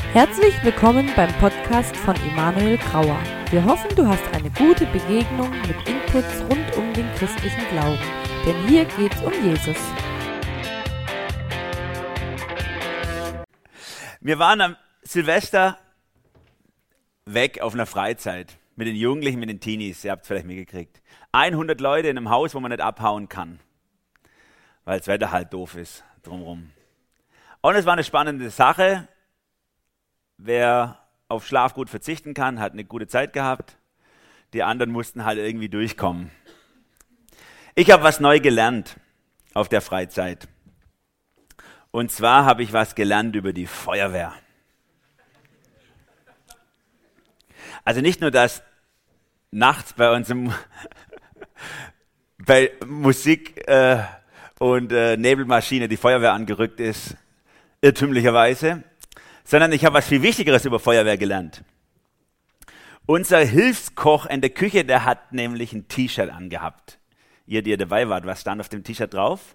Herzlich willkommen beim Podcast von Emanuel Grauer. Wir hoffen, du hast eine gute Begegnung mit Inputs rund um den christlichen Glauben. Denn hier geht's um Jesus. Wir waren am Silvester weg auf einer Freizeit mit den Jugendlichen, mit den Teenies. Ihr habt es vielleicht mitgekriegt. 100 Leute in einem Haus, wo man nicht abhauen kann, weil das Wetter halt doof ist drumherum. Und es war eine spannende Sache. Wer auf Schlaf gut verzichten kann, hat eine gute Zeit gehabt. Die anderen mussten halt irgendwie durchkommen. Ich habe was neu gelernt auf der Freizeit. Und zwar habe ich was gelernt über die Feuerwehr. Also nicht nur, dass nachts bei uns bei Musik und Nebelmaschine die Feuerwehr angerückt ist, irrtümlicherweise, sondern ich habe was viel Wichtigeres über Feuerwehr gelernt. Unser Hilfskoch in der Küche, der hat nämlich ein T-Shirt angehabt. Ihr, die ihr dabei wart, was stand auf dem T-Shirt drauf?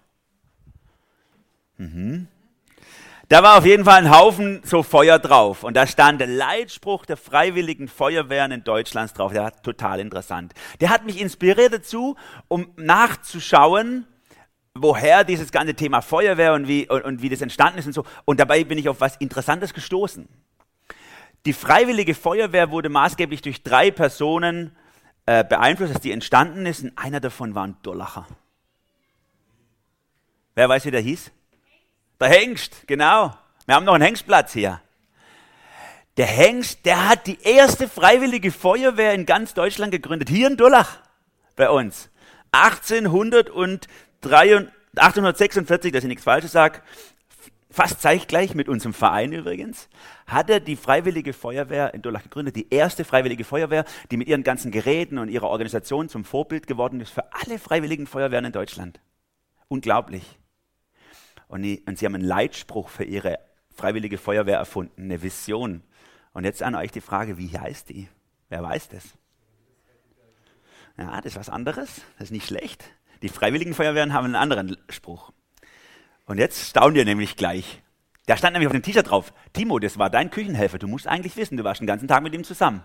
Da war auf jeden Fall ein Haufen so Feuer drauf. Und da stand der Leitspruch der Freiwilligen Feuerwehren in Deutschland drauf. Der war total interessant. Der hat mich inspiriert dazu, um nachzuschauen, woher dieses ganze Thema Feuerwehr und wie das entstanden ist und so. Und dabei bin ich auf was Interessantes gestoßen. Die Freiwillige Feuerwehr wurde maßgeblich durch 3 Personen beeinflusst, dass die entstanden ist. Und einer davon war ein Durlacher. Wer weiß, wie der hieß? Der Hengst, genau. Wir haben noch einen Hengstplatz hier. Der Hengst, der hat die erste Freiwillige Feuerwehr in ganz Deutschland gegründet. Hier in Durlach bei uns. 1846, dass ich nichts Falsches sage, fast zeitgleich mit unserem Verein übrigens, hat er die Freiwillige Feuerwehr in Durlach gegründet. Die erste Freiwillige Feuerwehr, die mit ihren ganzen Geräten und ihrer Organisation zum Vorbild geworden ist für alle Freiwilligen Feuerwehren in Deutschland. Unglaublich. Und sie haben einen Leitspruch für ihre Freiwillige Feuerwehr erfunden, eine Vision. Und jetzt an euch die Frage, wie heißt die? Wer weiß das? Ja, das ist was anderes, das ist nicht schlecht. Die Freiwilligen Feuerwehren haben einen anderen Spruch. Und jetzt staunt ihr nämlich gleich. Da stand nämlich auf dem T-Shirt drauf, Timo, das war dein Küchenhelfer, du musst eigentlich wissen, du warst den ganzen Tag mit ihm zusammen.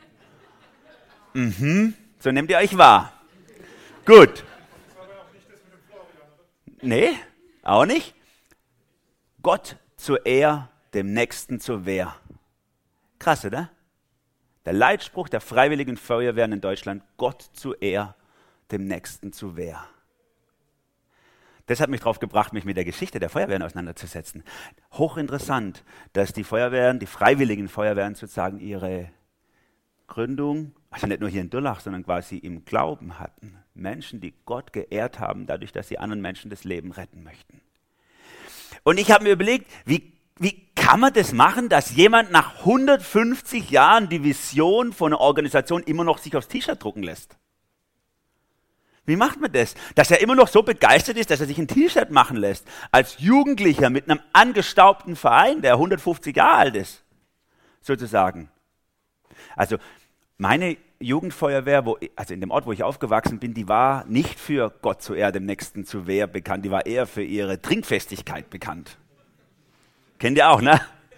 So nehmt ihr euch wahr. Gut. Das war aber auch nicht das mit dem Florian, oder? Nee. Auch nicht? Gott zur Ehr, dem Nächsten zur Wehr. Krass, oder? Der Leitspruch der Freiwilligen Feuerwehren in Deutschland, Gott zur Ehr, dem Nächsten zur Wehr. Das hat mich darauf gebracht, mich mit der Geschichte der Feuerwehren auseinanderzusetzen. Hochinteressant, dass die Feuerwehren, die Freiwilligen Feuerwehren sozusagen ihre Gründung, also nicht nur hier in Durlach, sondern quasi im Glauben hatten. Menschen, die Gott geehrt haben, dadurch, dass sie anderen Menschen das Leben retten möchten. Und ich habe mir überlegt, wie kann man das machen, dass jemand nach 150 Jahren die Vision von einer Organisation immer noch sich aufs T-Shirt drucken lässt? Wie macht man das? Dass er immer noch so begeistert ist, dass er sich ein T-Shirt machen lässt, als Jugendlicher mit einem angestaubten Verein, der 150 Jahre alt ist, sozusagen. Also meine Jugendfeuerwehr, also in dem Ort, wo ich aufgewachsen bin, die war nicht für Gott zur Ehr, dem Nächsten zur Wehr bekannt, die war eher für ihre Trinkfestigkeit bekannt. Kennt ihr auch, ne?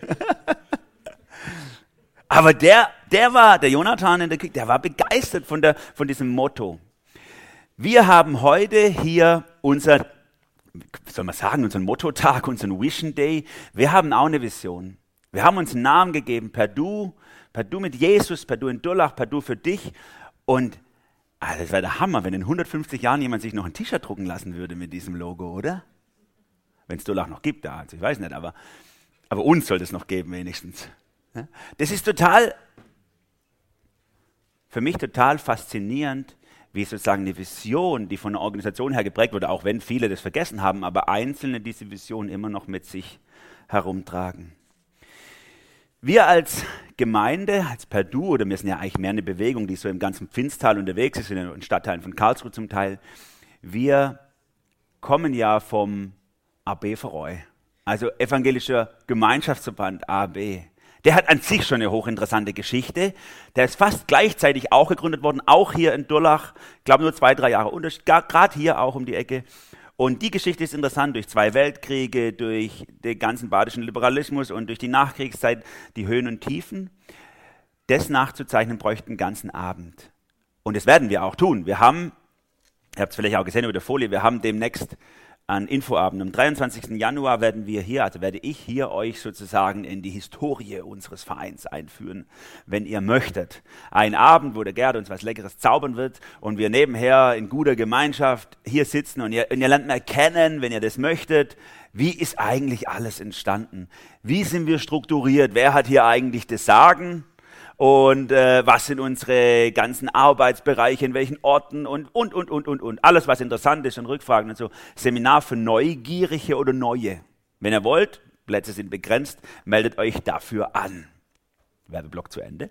Aber der Jonathan in der Kirche, der war begeistert von diesem Motto. Wir haben heute hier unseren Motto-Tag, unseren Vision Day. Wir haben auch eine Vision. Wir haben uns einen Namen gegeben, per Du mit Jesus, per Du in Durlach, per Du für dich. Und das wäre der Hammer, wenn in 150 Jahren jemand sich noch ein T-Shirt drucken lassen würde mit diesem Logo, oder? Wenn es Durlach noch gibt, da, also ich weiß nicht, aber uns sollte es noch geben wenigstens. Das ist für mich total faszinierend, wie sozusagen eine Vision, die von der Organisation her geprägt wurde, auch wenn viele das vergessen haben, aber Einzelne diese Vision immer noch mit sich herumtragen. Wir als Gemeinde, als Perdu, oder wir sind ja eigentlich mehr eine Bewegung, die so im ganzen Pfinstal unterwegs ist, in den Stadtteilen von Karlsruhe zum Teil, wir kommen ja vom AB Verreu, also Evangelischer Gemeinschaftsverband AB. Der hat an sich schon eine hochinteressante Geschichte. Der ist fast gleichzeitig auch gegründet worden, auch hier in Durlach, ich glaube nur 2-3 Jahre Unterschied, gerade hier auch um die Ecke. Und die Geschichte ist interessant, durch 2 Weltkriege, durch den ganzen badischen Liberalismus und durch die Nachkriegszeit, die Höhen und Tiefen. Das nachzuzeichnen bräuchte einen ganzen Abend. Und das werden wir auch tun. Wir haben, ihr habt es vielleicht auch gesehen über der Folie, wir haben demnächst einen Infoabend. Am 23. Januar werde ich hier euch sozusagen in die Historie unseres Vereins einführen, wenn ihr möchtet. Ein Abend, wo der Gerd uns was Leckeres zaubern wird und wir nebenher in guter Gemeinschaft hier sitzen und ihr lernt mal kennen, wenn ihr das möchtet, wie ist eigentlich alles entstanden? Wie sind wir strukturiert? Wer hat hier eigentlich das Sagen? Und was sind unsere ganzen Arbeitsbereiche, in welchen Orten und. Alles, was interessant ist und Rückfragen und so. Seminar für Neugierige oder Neue. Wenn ihr wollt, Plätze sind begrenzt, meldet euch dafür an. Werbeblock zu Ende.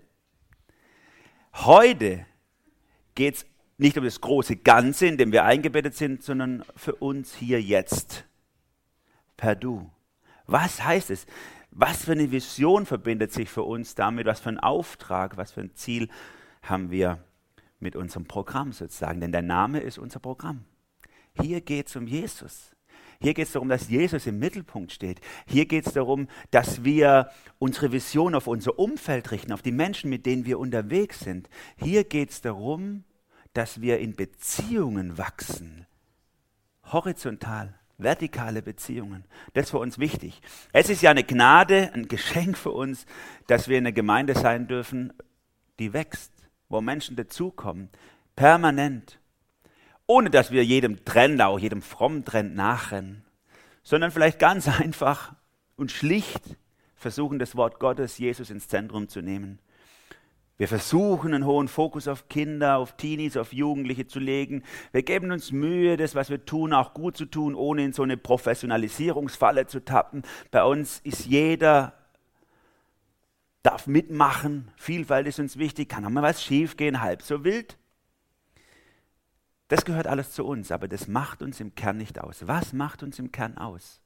Heute geht es nicht um das große Ganze, in dem wir eingebettet sind, sondern für uns hier jetzt. Per Du. Was heißt es? Was für eine Vision verbindet sich für uns damit? Was für einen Auftrag, was für ein Ziel haben wir mit unserem Programm sozusagen? Denn der Name ist unser Programm. Hier geht es um Jesus. Hier geht es darum, dass Jesus im Mittelpunkt steht. Hier geht es darum, dass wir unsere Vision auf unser Umfeld richten, auf die Menschen, mit denen wir unterwegs sind. Hier geht es darum, dass wir in Beziehungen wachsen. Horizontal. Vertikale Beziehungen, das ist für uns wichtig. Es ist ja eine Gnade, ein Geschenk für uns, dass wir in einer Gemeinde sein dürfen, die wächst, wo Menschen dazukommen, permanent, ohne dass wir jedem Trend, auch jedem frommen Trend nachrennen, sondern vielleicht ganz einfach und schlicht versuchen, das Wort Gottes, Jesus ins Zentrum zu nehmen. Wir versuchen, einen hohen Fokus auf Kinder, auf Teenies, auf Jugendliche zu legen. Wir geben uns Mühe, das, was wir tun, auch gut zu tun, ohne in so eine Professionalisierungsfalle zu tappen. Bei uns ist jeder, darf mitmachen. Vielfalt ist uns wichtig. Kann auch mal was schiefgehen, halb so wild. Das gehört alles zu uns, aber das macht uns im Kern nicht aus. Was macht uns im Kern aus?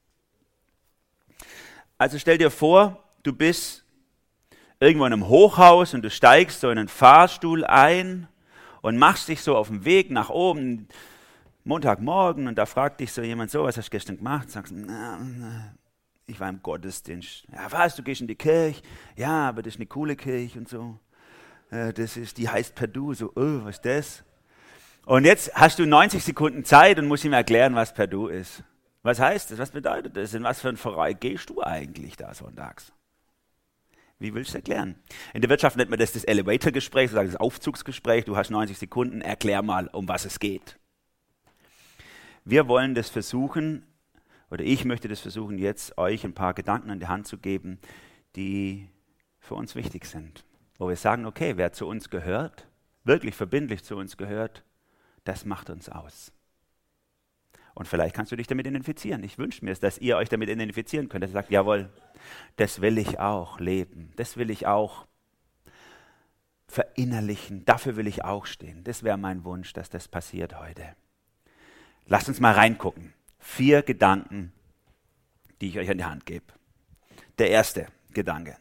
Also stell dir vor, du bist irgendwo in einem Hochhaus und du steigst so in einen Fahrstuhl ein und machst dich so auf den Weg nach oben, Montagmorgen, und da fragt dich so jemand so, was hast du gestern gemacht? Sagst, ich war im Gottesdienst. Ja, was, du gehst in die Kirche? Ja, aber das ist eine coole Kirche und so. Die heißt Per Du, so, was ist das? Und jetzt hast du 90 Sekunden Zeit und musst ihm erklären, was Per Du ist. Was heißt das? Was bedeutet das? In was für einen Verein gehst du eigentlich da sonntags? Wie willst du es erklären? In der Wirtschaft nennt man das Elevator-Gespräch, sozusagen das Aufzugsgespräch. Du hast 90 Sekunden, erklär mal, um was es geht. Wir wollen das versuchen, oder ich möchte das versuchen, jetzt euch ein paar Gedanken an die Hand zu geben, die für uns wichtig sind. Wo wir sagen, okay, wer zu uns gehört, wirklich verbindlich zu uns gehört, das macht uns aus. Und vielleicht kannst du dich damit identifizieren. Ich wünsche mir es, dass ihr euch damit identifizieren könnt, dass ihr sagt, jawohl, das will ich auch leben, das will ich auch verinnerlichen, dafür will ich auch stehen. Das wäre mein Wunsch, dass das passiert heute. Lasst uns mal reingucken. 4 Gedanken, die ich euch an die Hand gebe. Der erste Gedanke.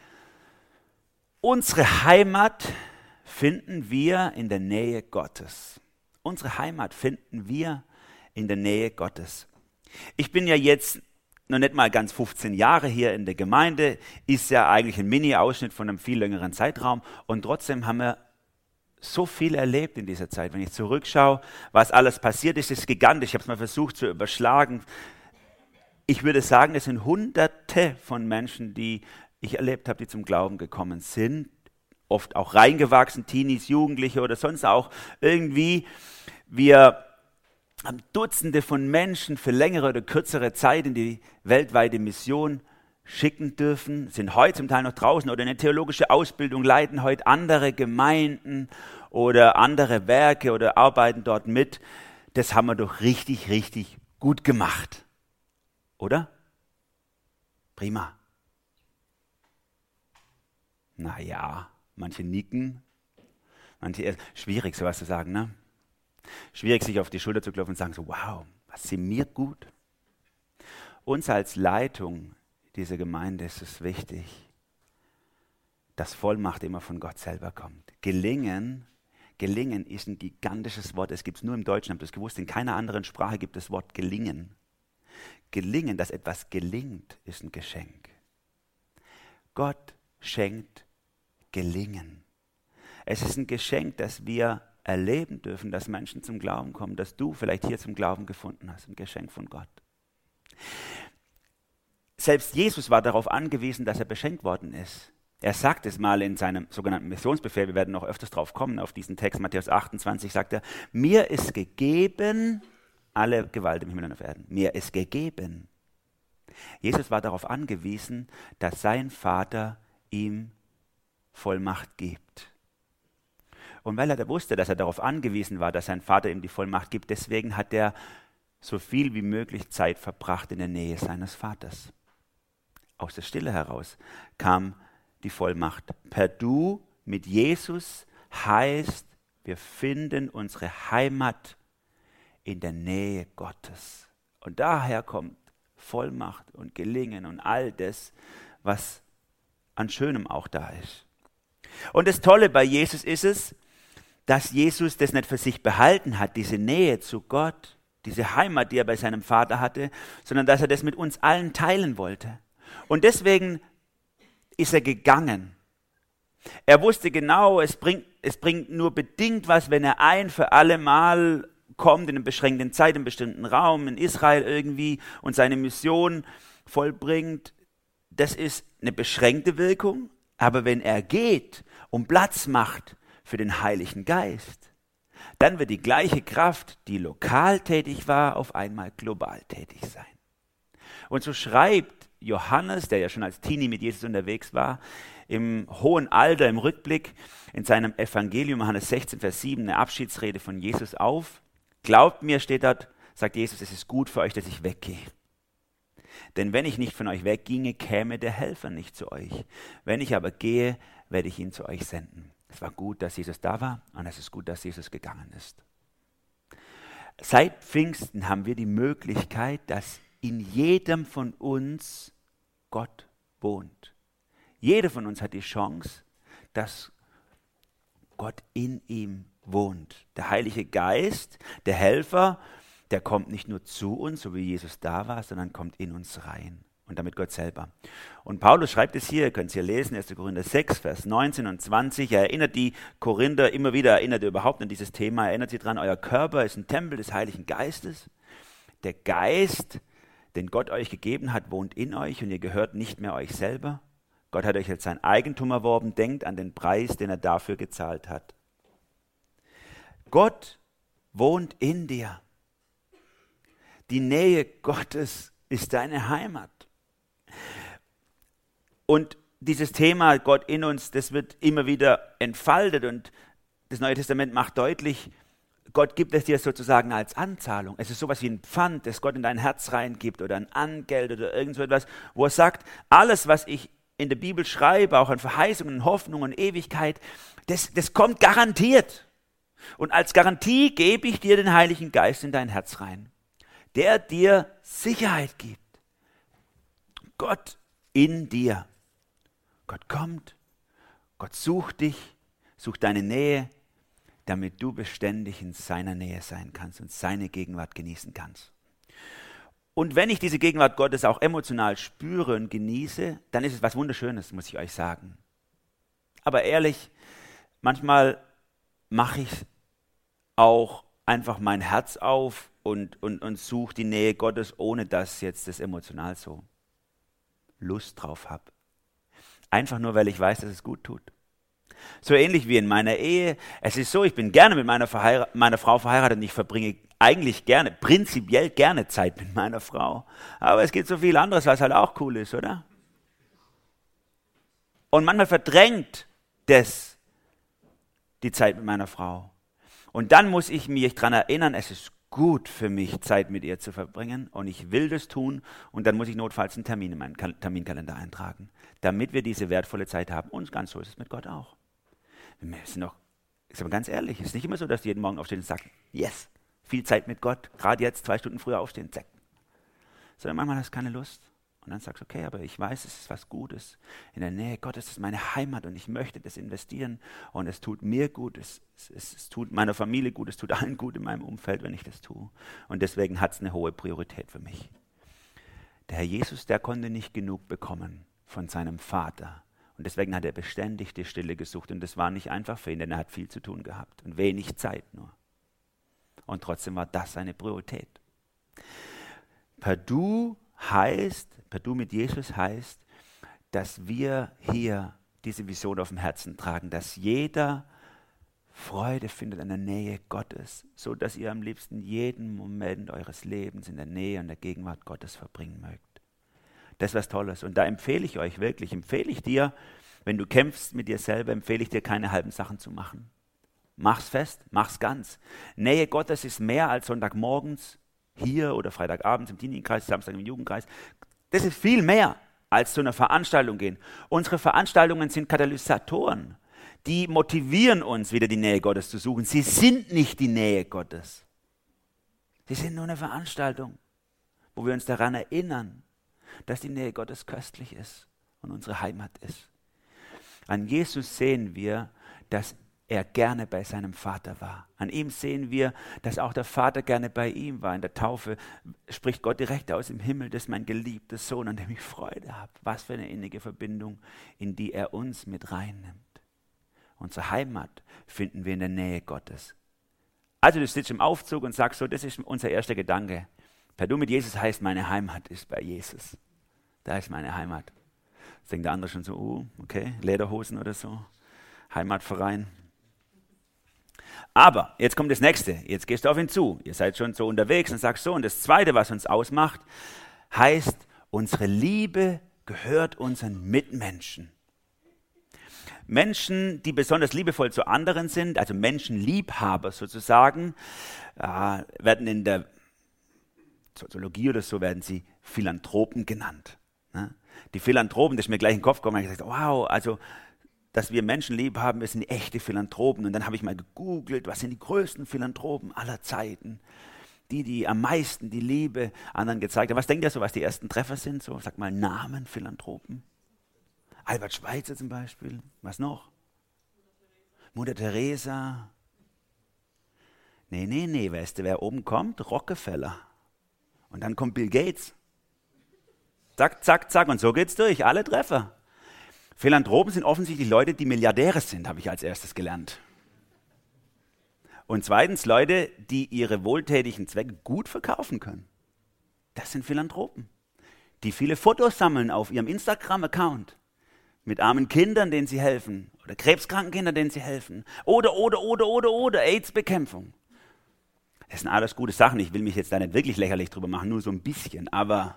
Unsere Heimat finden wir in der Nähe Gottes. Unsere Heimat finden wir in der Nähe Gottes. Ich bin ja jetzt noch nicht mal ganz 15 Jahre hier in der Gemeinde, ist ja eigentlich ein Mini-Ausschnitt von einem viel längeren Zeitraum, und trotzdem haben wir so viel erlebt in dieser Zeit. Wenn ich zurückschaue, was alles passiert ist, ist gigantisch. Ich habe es mal versucht zu überschlagen. Ich würde sagen, es sind Hunderte von Menschen, die ich erlebt habe, die zum Glauben gekommen sind, oft auch reingewachsen, Teenies, Jugendliche oder sonst auch irgendwie. Wir haben Dutzende von Menschen für längere oder kürzere Zeit in die weltweite Mission schicken dürfen, sind heute zum Teil noch draußen oder eine theologische Ausbildung, leiten heute andere Gemeinden oder andere Werke oder arbeiten dort mit. Das haben wir doch richtig, richtig gut gemacht. Oder? Prima. Naja, manche nicken, manche schwierig sowas zu sagen, ne? Schwierig, sich auf die Schulter zu klopfen und sagen so, wow, was sind mir gut. Uns als Leitung dieser Gemeinde ist es wichtig, dass Vollmacht immer von Gott selber kommt. Gelingen Gelingen ist ein gigantisches Wort. Es gibt es nur im Deutschen, habt ihr das gewusst? In keiner anderen Sprache gibt es das Wort gelingen. Gelingen, dass etwas gelingt, ist ein Geschenk. Gott schenkt Gelingen. Es ist ein Geschenk, dass wir erleben dürfen, dass Menschen zum Glauben kommen, dass du vielleicht hier zum Glauben gefunden hast. Ein Geschenk von Gott. Selbst Jesus war darauf angewiesen, dass er beschenkt worden ist. Er sagt es mal in seinem sogenannten Missionsbefehl, wir werden noch öfters drauf kommen, auf diesen Text, Matthäus 28, sagt er, mir ist gegeben alle Gewalt im Himmel und auf Erden. Mir ist gegeben. Jesus war darauf angewiesen, dass sein Vater ihm Vollmacht gibt. Und weil er da wusste, dass er darauf angewiesen war, dass sein Vater ihm die Vollmacht gibt, deswegen hat er so viel wie möglich Zeit verbracht in der Nähe seines Vaters. Aus der Stille heraus kam die Vollmacht. Per Du mit Jesus heißt, wir finden unsere Heimat in der Nähe Gottes. Und daher kommt Vollmacht und Gelingen und all das, was an Schönem auch da ist. Und das Tolle bei Jesus ist es, dass Jesus das nicht für sich behalten hat, diese Nähe zu Gott, diese Heimat, die er bei seinem Vater hatte, sondern dass er das mit uns allen teilen wollte. Und deswegen ist er gegangen. Er wusste genau, es bringt nur bedingt was, wenn er ein für alle Mal kommt in einer beschränkten Zeit, in einem bestimmten Raum, in Israel irgendwie und seine Mission vollbringt. Das ist eine beschränkte Wirkung, aber wenn er geht und Platz macht für den Heiligen Geist, dann wird die gleiche Kraft, die lokal tätig war, auf einmal global tätig sein. Und so schreibt Johannes, der ja schon als Teenie mit Jesus unterwegs war, im hohen Alter, im Rückblick, in seinem Evangelium, Johannes 16, Vers 7, eine Abschiedsrede von Jesus auf. Glaubt mir, steht dort, sagt Jesus, es ist gut für euch, dass ich weggehe. Denn wenn ich nicht von euch wegginge, käme der Helfer nicht zu euch. Wenn ich aber gehe, werde ich ihn zu euch senden. Es war gut, dass Jesus da war und es ist gut, dass Jesus gegangen ist. Seit Pfingsten haben wir die Möglichkeit, dass in jedem von uns Gott wohnt. Jeder von uns hat die Chance, dass Gott in ihm wohnt. Der Heilige Geist, der Helfer, der kommt nicht nur zu uns, so wie Jesus da war, sondern kommt in uns rein. Und damit Gott selber. Und Paulus schreibt es hier, ihr könnt es hier lesen, 1. Korinther 6, Vers 19 und 20. Er erinnert die Korinther immer wieder, erinnert er überhaupt an dieses Thema, erinnert sie daran, euer Körper ist ein Tempel des Heiligen Geistes. Der Geist, den Gott euch gegeben hat, wohnt in euch und ihr gehört nicht mehr euch selber. Gott hat euch als sein Eigentum erworben, denkt an den Preis, den er dafür gezahlt hat. Gott wohnt in dir. Die Nähe Gottes ist deine Heimat. Und dieses Thema Gott in uns, das wird immer wieder entfaltet und das Neue Testament macht deutlich, Gott gibt es dir sozusagen als Anzahlung. Es ist sowas wie ein Pfand, das Gott in dein Herz reingibt oder ein Angeld oder irgend so etwas, wo er sagt, alles, was ich in der Bibel schreibe, auch an Verheißungen, Hoffnungen, Ewigkeit, das kommt garantiert. Und als Garantie gebe ich dir den Heiligen Geist in dein Herz rein, der dir Sicherheit gibt. Gott in dir. Gott kommt, Gott sucht dich, sucht deine Nähe, damit du beständig in seiner Nähe sein kannst und seine Gegenwart genießen kannst. Und wenn ich diese Gegenwart Gottes auch emotional spüre und genieße, dann ist es was Wunderschönes, muss ich euch sagen. Aber ehrlich, manchmal mache ich auch einfach mein Herz auf und suche die Nähe Gottes, ohne dass jetzt das emotional so Lust drauf habe. Einfach nur, weil ich weiß, dass es gut tut. So ähnlich wie in meiner Ehe. Es ist so, ich bin gerne mit meiner Frau verheiratet und ich verbringe eigentlich gerne, prinzipiell gerne Zeit mit meiner Frau. Aber es gibt so viel anderes, was halt auch cool ist, oder? Und manchmal verdrängt das die Zeit mit meiner Frau. Und dann muss ich mich daran erinnern, es ist gut für mich, Zeit mit ihr zu verbringen und ich will das tun und dann muss ich notfalls einen Termin in meinen Terminkalender eintragen, damit wir diese wertvolle Zeit haben. Und ganz so ist es mit Gott auch. Wir sind doch, ist aber ganz ehrlich, es ist nicht immer so, dass du jeden Morgen aufstehen und sagst, yes, viel Zeit mit Gott, gerade jetzt 2 Stunden früher aufstehen, zack. Sondern manchmal hast du keine Lust. Und dann sagst du, okay, aber ich weiß, es ist was Gutes. In der Nähe Gottes ist meine Heimat und ich möchte das investieren. Und es tut mir gut, es tut meiner Familie gut, es tut allen gut in meinem Umfeld, wenn ich das tue. Und deswegen hat es eine hohe Priorität für mich. Der Herr Jesus, der konnte nicht genug bekommen von seinem Vater. Und deswegen hat er beständig die Stille gesucht. Und das war nicht einfach für ihn, denn er hat viel zu tun gehabt und wenig Zeit nur. Und trotzdem war das seine Priorität. Perdu mit Jesus heißt, dass wir hier diese Vision auf dem Herzen tragen, dass jeder Freude findet an der Nähe Gottes, so dass ihr am liebsten jeden Moment eures Lebens in der Nähe und der Gegenwart Gottes verbringen mögt. Das ist was Tolles. Und da empfehle ich euch wirklich, empfehle ich dir, wenn du kämpfst mit dir selber, empfehle ich dir, keine halben Sachen zu machen. Mach's fest, mach's ganz. Nähe Gottes ist mehr als Sonntagmorgens hier oder Freitagabends im Teenie-Kreis, Samstag im Jugendkreis. Das ist viel mehr als zu einer Veranstaltung gehen. Unsere Veranstaltungen sind Katalysatoren. Die motivieren uns, wieder die Nähe Gottes zu suchen. Sie sind nicht die Nähe Gottes. Sie sind nur eine Veranstaltung, wo wir uns daran erinnern, dass die Nähe Gottes köstlich ist und unsere Heimat ist. An Jesus sehen wir, dass er gerne bei seinem Vater war. An ihm sehen wir, dass auch der Vater gerne bei ihm war. In der Taufe spricht Gott direkt aus dem Himmel, das ist mein geliebter Sohn, an dem ich Freude habe. Was für eine innige Verbindung, in die er uns mit reinnimmt. Unsere Heimat finden wir in der Nähe Gottes. Also du sitzt im Aufzug und sagst so, das ist unser erster Gedanke. Perdu mit Jesus heißt, meine Heimat ist bei Jesus. Da ist meine Heimat. Jetzt denkt der andere schon so, okay, Lederhosen oder so, Heimatverein. Aber jetzt kommt das Nächste, jetzt gehst du auf ihn zu. Ihr seid schon so unterwegs und sagst so, und das Zweite, was uns ausmacht, heißt, unsere Liebe gehört unseren Mitmenschen. Menschen, die besonders liebevoll zu anderen sind, also Menschenliebhaber sozusagen, werden in der Soziologie oder so, werden sie Philanthropen genannt. Ne? Die Philanthropen, das ist mir gleich in den Kopf gekommen, habe ich gesagt, wow, also dass wir Menschen lieb haben, wir sind echte Philanthropen. Und dann habe ich mal gegoogelt, was sind die größten Philanthropen aller Zeiten? Die am meisten die Liebe anderen gezeigt haben. Was denkt ihr so, was die ersten Treffer sind? So, sag mal Namen, Philanthropen. Albert Schweitzer zum Beispiel. Was noch? Mutter Teresa. Nee, weißt du, wer oben kommt? Rockefeller. Und dann kommt Bill Gates. Zack, zack, zack. Und so geht's durch, alle Treffer. Philanthropen sind offensichtlich Leute, die Milliardäre sind, habe ich als erstes gelernt. Und zweitens Leute, die ihre wohltätigen Zwecke gut verkaufen können. Das sind Philanthropen, die viele Fotos sammeln auf ihrem Instagram-Account mit armen Kindern, denen sie helfen, oder krebskranken Kindern, denen sie helfen, oder AIDS-Bekämpfung. Das sind alles gute Sachen. Ich will mich jetzt da nicht wirklich lächerlich drüber machen, nur so ein bisschen, aber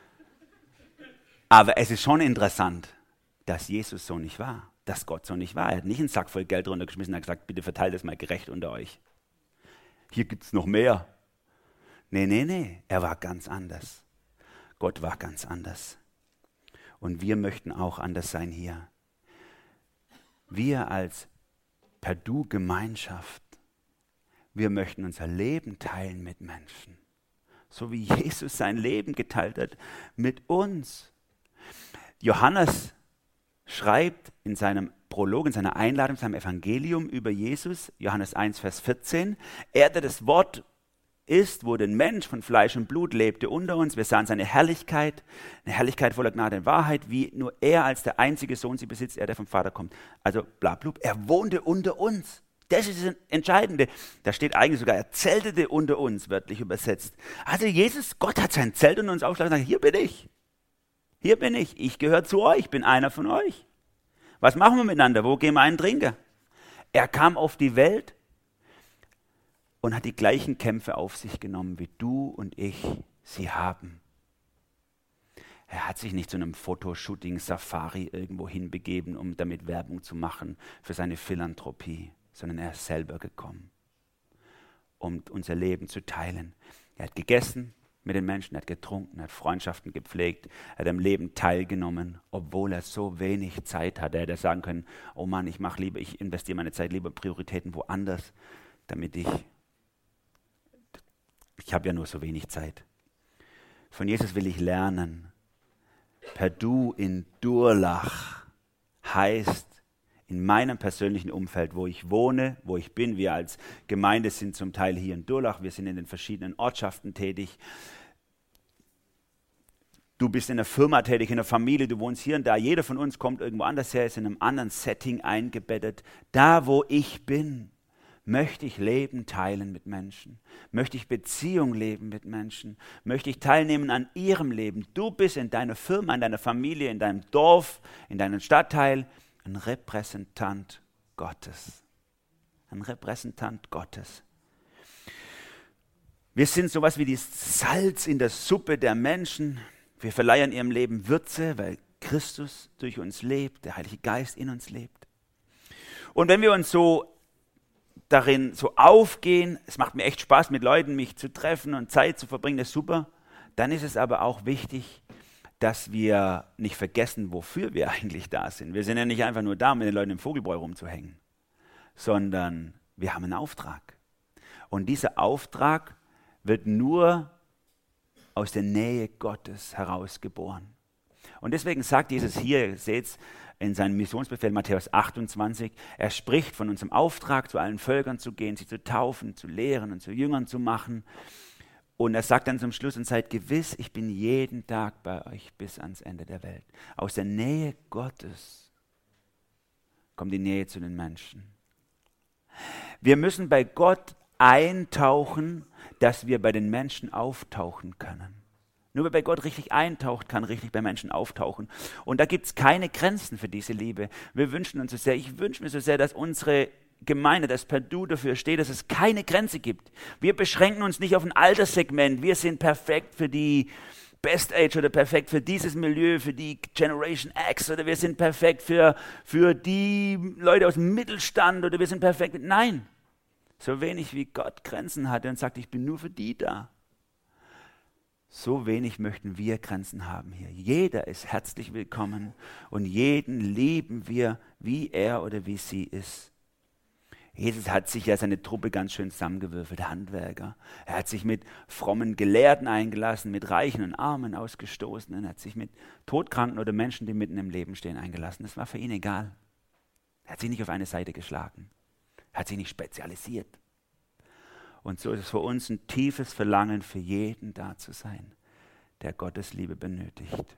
es ist schon interessant, dass Jesus so nicht war, dass Gott so nicht war. Er hat nicht einen Sack voll Geld runtergeschmissen und hat gesagt, bitte verteilt das mal gerecht unter euch. Hier gibt es noch mehr. Nee, er war ganz anders. Gott war ganz anders. Und wir möchten auch anders sein hier. Wir als Perdu-Gemeinschaft, wir möchten unser Leben teilen mit Menschen. So wie Jesus sein Leben geteilt hat mit uns. Johannes schreibt in seinem Prolog, in seiner Einladung, in seinem Evangelium über Jesus, Johannes 1, Vers 14, er, der das Wort ist, wurde ein Mensch von Fleisch und Blut, lebte unter uns, wir sahen seine Herrlichkeit, eine Herrlichkeit voller Gnade und Wahrheit, wie nur er als der einzige Sohn sie besitzt, er, der vom Vater kommt. Also blablub, er wohnte unter uns. Das ist das Entscheidende. Da steht eigentlich sogar, er zeltete unter uns, wörtlich übersetzt. Also Jesus, Gott hat sein Zelt unter uns aufgeschlagen und sagt, hier bin ich. Hier bin ich gehöre zu euch, bin einer von euch. Was machen wir miteinander? Wo gehen wir einen trinken? Er kam auf die Welt und hat die gleichen Kämpfe auf sich genommen, wie du und ich sie haben. Er hat sich nicht zu einem Fotoshooting-Safari irgendwo hinbegeben, um damit Werbung zu machen für seine Philanthropie, sondern er ist selber gekommen, um unser Leben zu teilen. Er hat gegessen mit den Menschen, er hat getrunken, er hat Freundschaften gepflegt, er hat am Leben teilgenommen, obwohl er so wenig Zeit hatte. Er hätte sagen können, oh Mann, ich investiere meine Zeit lieber Prioritäten woanders, damit ich habe ja nur so wenig Zeit. Von Jesus will ich lernen, Perdu in Durlach heißt, in meinem persönlichen Umfeld, wo ich wohne, wo ich bin, wir als Gemeinde sind zum Teil hier in Durlach, wir sind in den verschiedenen Ortschaften tätig. Du bist in der Firma tätig, in der Familie, du wohnst hier und da. Jeder von uns kommt irgendwo anders her, ist in einem anderen Setting eingebettet. Da, wo ich bin, möchte ich Leben teilen mit Menschen. Möchte ich Beziehung leben mit Menschen. Möchte ich teilnehmen an ihrem Leben. Du bist in deiner Firma, in deiner Familie, in deinem Dorf, in deinem Stadtteil ein Repräsentant Gottes. Ein Repräsentant Gottes. Wir sind sowas wie das Salz in der Suppe der Menschen. Wir verleihen ihrem Leben Würze, weil Christus durch uns lebt, der Heilige Geist in uns lebt. Und wenn wir uns so darin so aufgehen, es macht mir echt Spaß, mit Leuten mich zu treffen und Zeit zu verbringen, das ist super, dann ist es aber auch wichtig, dass wir nicht vergessen, wofür wir eigentlich da sind. Wir sind ja nicht einfach nur da, um mit den Leuten im Vogelbräu rumzuhängen, sondern wir haben einen Auftrag. Und dieser Auftrag wird nur aus der Nähe Gottes herausgeboren. Und deswegen sagt Jesus hier, ihr seht es in seinem Missionsbefehl Matthäus 28, er spricht von unserem Auftrag, zu allen Völkern zu gehen, sie zu taufen, zu lehren und zu Jüngern zu machen. Und er sagt dann zum Schluss, und seid gewiss, ich bin jeden Tag bei euch bis ans Ende der Welt. Aus der Nähe Gottes kommt die Nähe zu den Menschen. Wir müssen bei Gott eintauchen, dass wir bei den Menschen auftauchen können. Nur wer bei Gott richtig eintaucht, kann richtig bei Menschen auftauchen. Und da gibt es keine Grenzen für diese Liebe. Wir wünschen uns so sehr, ich wünsche mir so sehr, dass unsere Gemeinde, dass Perdu dafür steht, dass es keine Grenze gibt. Wir beschränken uns nicht auf ein Alterssegment. Wir sind perfekt für die Best Age oder perfekt für dieses Milieu, für die Generation X oder wir sind perfekt für die Leute aus dem Mittelstand oder wir sind perfekt. Nein, so wenig wie Gott Grenzen hat und sagt, ich bin nur für die da. So wenig möchten wir Grenzen haben hier. Jeder ist herzlich willkommen und jeden lieben wir, wie er oder wie sie ist. Jesus hat sich ja seine Truppe ganz schön zusammengewürfelt, Handwerker. Er hat sich mit frommen Gelehrten eingelassen, mit Reichen und Armen Ausgestoßenen. Er hat sich mit Todkranken oder Menschen, die mitten im Leben stehen, eingelassen. Das war für ihn egal. Er hat sich nicht auf eine Seite geschlagen. Er hat sich nicht spezialisiert. Und so ist es für uns ein tiefes Verlangen, für jeden da zu sein, der Gottes Liebe benötigt.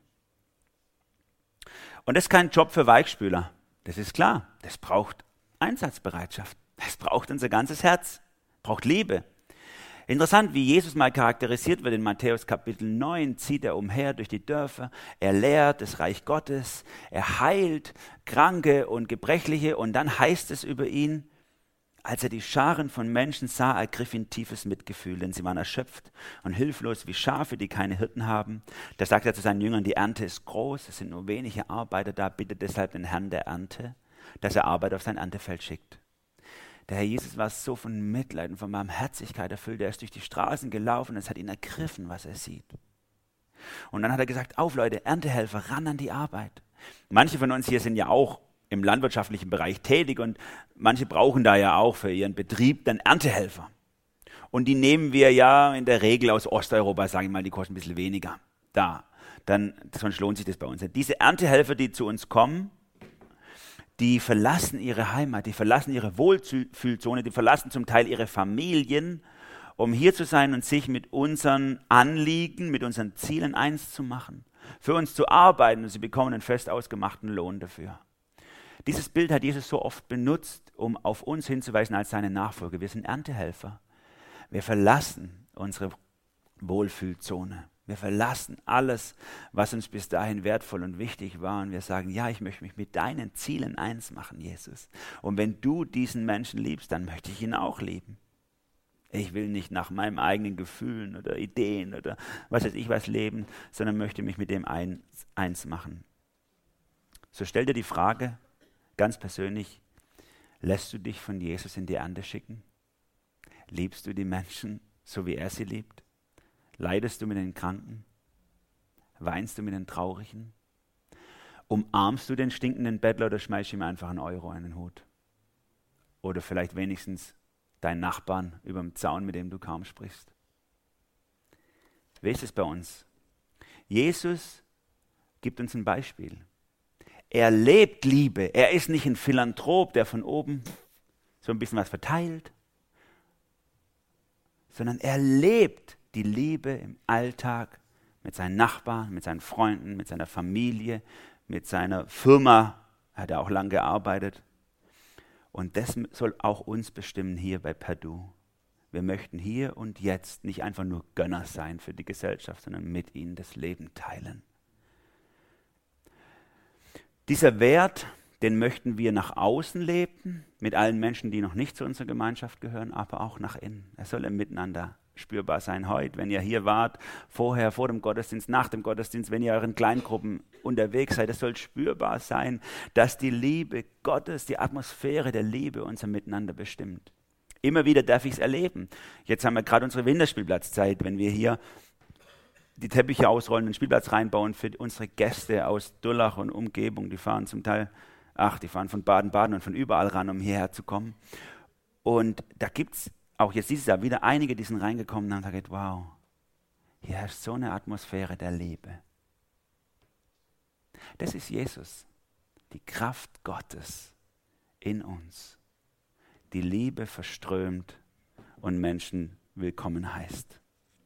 Und das ist kein Job für Weichspüler. Das ist klar. Das braucht Einsatzbereitschaft. Das braucht unser ganzes Herz. Braucht Liebe. Interessant, wie Jesus mal charakterisiert wird in Matthäus Kapitel 9, zieht er umher durch die Dörfer, er lehrt das Reich Gottes, er heilt Kranke und Gebrechliche und dann heißt es über ihn, als er die Scharen von Menschen sah, ergriff ihn tiefes Mitgefühl, denn sie waren erschöpft und hilflos wie Schafe, die keine Hirten haben. Da sagt er zu seinen Jüngern, die Ernte ist groß, es sind nur wenige Arbeiter da, bittet deshalb den Herrn der Ernte, dass er Arbeit auf sein Erntefeld schickt. Der Herr Jesus war so von Mitleid und von Barmherzigkeit erfüllt, er ist durch die Straßen gelaufen und es hat ihn ergriffen, was er sieht. Und dann hat er gesagt, auf Leute, Erntehelfer, ran an die Arbeit. Manche von uns hier sind ja auch im landwirtschaftlichen Bereich tätig und manche brauchen da ja auch für ihren Betrieb dann Erntehelfer. Und die nehmen wir ja in der Regel aus Osteuropa, sage ich mal, die kosten ein bisschen weniger. Sonst lohnt sich das bei uns nicht. Diese Erntehelfer, die zu uns kommen, die verlassen ihre Heimat, die verlassen ihre Wohlfühlzone, die verlassen zum Teil ihre Familien, um hier zu sein und sich mit unseren Anliegen, mit unseren Zielen eins zu machen, für uns zu arbeiten und sie bekommen einen fest ausgemachten Lohn dafür. Dieses Bild hat Jesus so oft benutzt, um auf uns hinzuweisen als seine Nachfolger. Wir sind Erntehelfer. Wir verlassen unsere Wohlfühlzone. Wir verlassen alles, was uns bis dahin wertvoll und wichtig war. Und wir sagen, ja, ich möchte mich mit deinen Zielen eins machen, Jesus. Und wenn du diesen Menschen liebst, dann möchte ich ihn auch lieben. Ich will nicht nach meinen eigenen Gefühlen oder Ideen oder was weiß ich was leben, sondern möchte mich mit dem eins machen. So stell dir die Frage, ganz persönlich, lässt du dich von Jesus in die Ernte schicken? Liebst du die Menschen, so wie er sie liebt? Leidest du mit den Kranken? Weinst du mit den Traurigen? Umarmst du den stinkenden Bettler oder schmeißt ihm einfach einen Euro in den Hut? Oder vielleicht wenigstens deinen Nachbarn über dem Zaun, mit dem du kaum sprichst? Wie ist es bei uns? Jesus, gibt uns ein Beispiel. Er lebt Liebe. Er ist nicht ein Philanthrop, der von oben so ein bisschen was verteilt, sondern er lebt die Liebe im Alltag mit seinen Nachbarn, mit seinen Freunden, mit seiner Familie, mit seiner Firma. Hat er auch lange gearbeitet. Und das soll auch uns bestimmen hier bei Perdu. Wir möchten hier und jetzt nicht einfach nur Gönner sein für die Gesellschaft, sondern mit ihnen das Leben teilen. Dieser Wert, den möchten wir nach außen leben, mit allen Menschen, die noch nicht zu unserer Gemeinschaft gehören, aber auch nach innen. Er soll im Miteinander spürbar sein. Heute, wenn ihr hier wart, vorher, vor dem Gottesdienst, nach dem Gottesdienst, wenn ihr euren Kleingruppen unterwegs seid, es soll spürbar sein, dass die Liebe Gottes, die Atmosphäre der Liebe unser Miteinander bestimmt. Immer wieder darf ich es erleben. Jetzt haben wir gerade unsere Winterspielplatzzeit, wenn wir hier die Teppiche ausrollen, einen Spielplatz reinbauen für unsere Gäste aus Durlach und Umgebung. Die fahren zum Teil, die fahren von Baden-Baden und von überall ran, um hierher zu kommen. Und da gibt es auch jetzt dieses Jahr wieder einige, die sind reingekommen und haben gesagt, wow, hier herrscht so eine Atmosphäre der Liebe. Das ist Jesus, die Kraft Gottes in uns, die Liebe verströmt und Menschen willkommen heißt.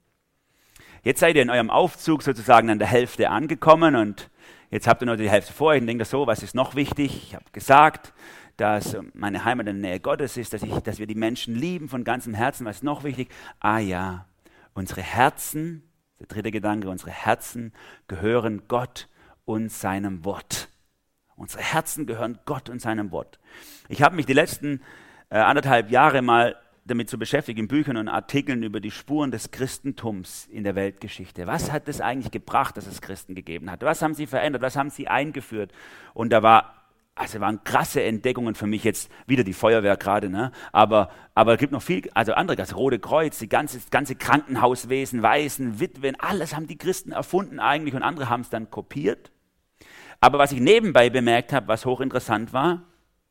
Jetzt seid ihr in eurem Aufzug sozusagen an der Hälfte angekommen und jetzt habt ihr noch die Hälfte vor euch und denkt so, was ist noch wichtig? Ich habe gesagt, dass meine Heimat in der Nähe Gottes ist, dass wir die Menschen lieben von ganzem Herzen. Was ist noch wichtig? Ja, unsere Herzen, der dritte Gedanke, unsere Herzen gehören Gott und seinem Wort. Unsere Herzen gehören Gott und seinem Wort. Ich habe mich die letzten 1,5 Jahre mal damit zu beschäftigen, in Büchern und Artikeln über die Spuren des Christentums in der Weltgeschichte. Was hat es eigentlich gebracht, dass es Christen gegeben hat? Was haben sie verändert? Was haben sie eingeführt? Und da waren krasse Entdeckungen für mich, jetzt wieder die Feuerwehr gerade, ne? Aber es gibt noch viel, also andere, das Rote Kreuz, das ganze Krankenhauswesen, Waisen, Witwen, alles haben die Christen erfunden eigentlich und andere haben es dann kopiert. Aber was ich nebenbei bemerkt habe, was hochinteressant war,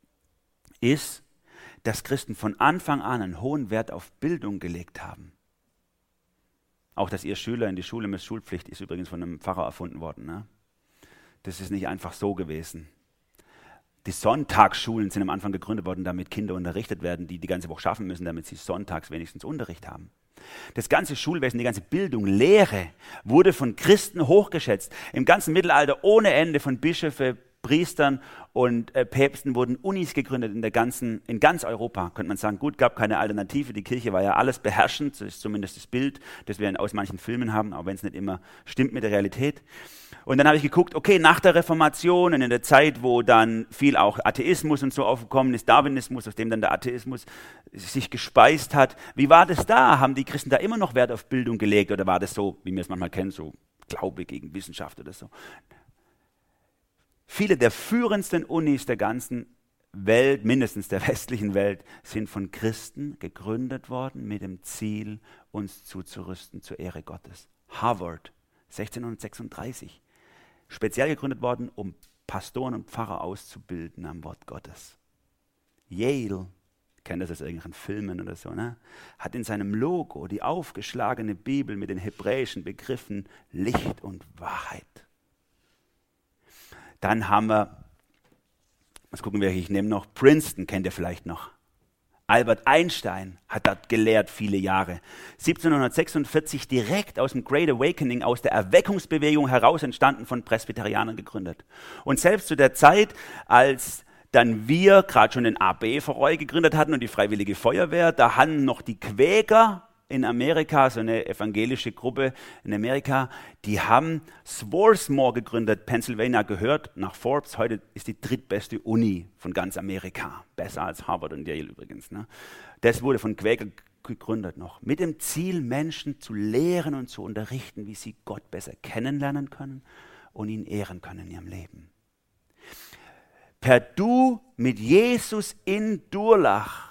ist, dass Christen von Anfang an einen hohen Wert auf Bildung gelegt haben. Auch, dass ihr Schüler in die Schule müsst, Schulpflicht ist übrigens von einem Pfarrer erfunden worden. Ne? Das ist nicht einfach so gewesen. Die Sonntagsschulen sind am Anfang gegründet worden, damit Kinder unterrichtet werden, die ganze Woche schaffen müssen, damit sie sonntags wenigstens Unterricht haben. Das ganze Schulwesen, die ganze Bildung, Lehre wurde von Christen hochgeschätzt. Im ganzen Mittelalter ohne Ende von Bischöfen, Priestern und Päpsten wurden Unis gegründet in ganz Europa, könnte man sagen. Gut, gab keine Alternative, die Kirche war ja alles beherrschend, das ist zumindest das Bild, das wir aus manchen Filmen haben, auch wenn es nicht immer stimmt mit der Realität. Und dann habe ich geguckt, okay, nach der Reformation und in der Zeit, wo dann viel auch Atheismus und so aufgekommen ist, Darwinismus, aus dem dann der Atheismus sich gespeist hat, wie war das da? Haben die Christen da immer noch Wert auf Bildung gelegt oder war das so, wie wir es manchmal kennen, so Glaube gegen Wissenschaft oder so? Viele der führendsten Unis der ganzen Welt, mindestens der westlichen Welt, sind von Christen gegründet worden mit dem Ziel, uns zuzurüsten zur Ehre Gottes. Harvard, 1636, speziell gegründet worden, um Pastoren und Pfarrer auszubilden am Wort Gottes. Yale, kennt das aus irgendwelchen Filmen oder so, ne? Hat in seinem Logo die aufgeschlagene Bibel mit den hebräischen Begriffen Licht und Wahrheit. Dann haben wir, was gucken wir, ich nehme noch Princeton, kennt ihr vielleicht noch. Albert Einstein hat dort gelehrt viele Jahre. 1746 direkt aus dem Great Awakening, aus der Erweckungsbewegung heraus entstanden, von Presbyterianern gegründet. Und selbst zu der Zeit, als dann wir gerade schon den AB-Verreu gegründet hatten und die Freiwillige Feuerwehr, da haben noch die Quäker in Amerika, so eine evangelische Gruppe in Amerika, die haben Swarthmore gegründet. Pennsylvania gehört nach Forbes. Heute ist die drittbeste Uni von ganz Amerika. Besser als Harvard und Yale übrigens. Ne? Das wurde von Quäkern gegründet noch. Mit dem Ziel, Menschen zu lehren und zu unterrichten, wie sie Gott besser kennenlernen können und ihn ehren können in ihrem Leben. Perdu mit Jesus in Durlach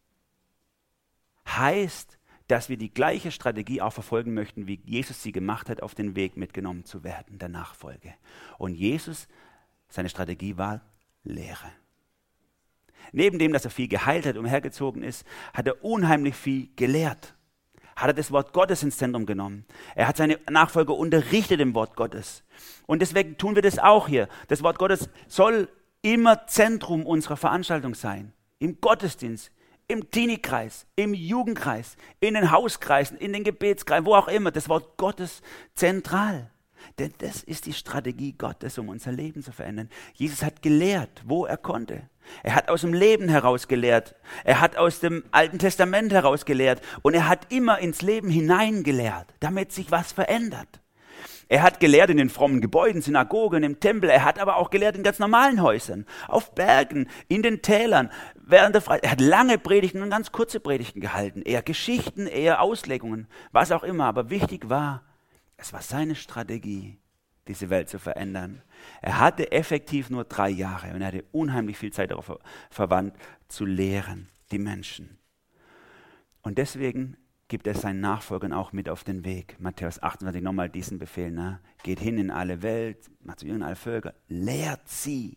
heißt, dass wir die gleiche Strategie auch verfolgen möchten, wie Jesus sie gemacht hat, auf den Weg mitgenommen zu werden, der Nachfolge. Und Jesus, seine Strategie war Lehre. Neben dem, dass er viel geheilt hat, umhergezogen ist, hat er unheimlich viel gelehrt. hat er das Wort Gottes ins Zentrum genommen. Er hat seine Nachfolger unterrichtet im Wort Gottes. Und deswegen tun wir das auch hier. Das Wort Gottes soll immer Zentrum unserer Veranstaltung sein. Im Gottesdienst, im Teenie-Kreis, im Jugendkreis, in den Hauskreisen, in den Gebetskreisen, wo auch immer. Das Wort Gottes zentral. Denn das ist die Strategie Gottes, um unser Leben zu verändern. Jesus hat gelehrt, wo er konnte. Er hat aus dem Leben heraus gelehrt. Er hat aus dem Alten Testament heraus gelehrt. Und er hat immer ins Leben hinein gelehrt, damit sich was verändert. Er hat gelehrt in den frommen Gebäuden, Synagogen, im Tempel. Er hat aber auch gelehrt in ganz normalen Häusern, auf Bergen, in den Tälern, während der Freizeit. Er hat lange Predigten und ganz kurze Predigten gehalten. Eher Geschichten, eher Auslegungen, was auch immer. Aber wichtig war, es war seine Strategie, diese Welt zu verändern. Er hatte effektiv nur 3 Jahre und er hatte unheimlich viel Zeit darauf verwandt, zu lehren, die Menschen. Und deswegen gibt er seinen Nachfolgern auch mit auf den Weg. Matthäus 28 nochmal diesen Befehl. Geht hin in alle Welt, macht zu Jüngern alle Völker, lehrt sie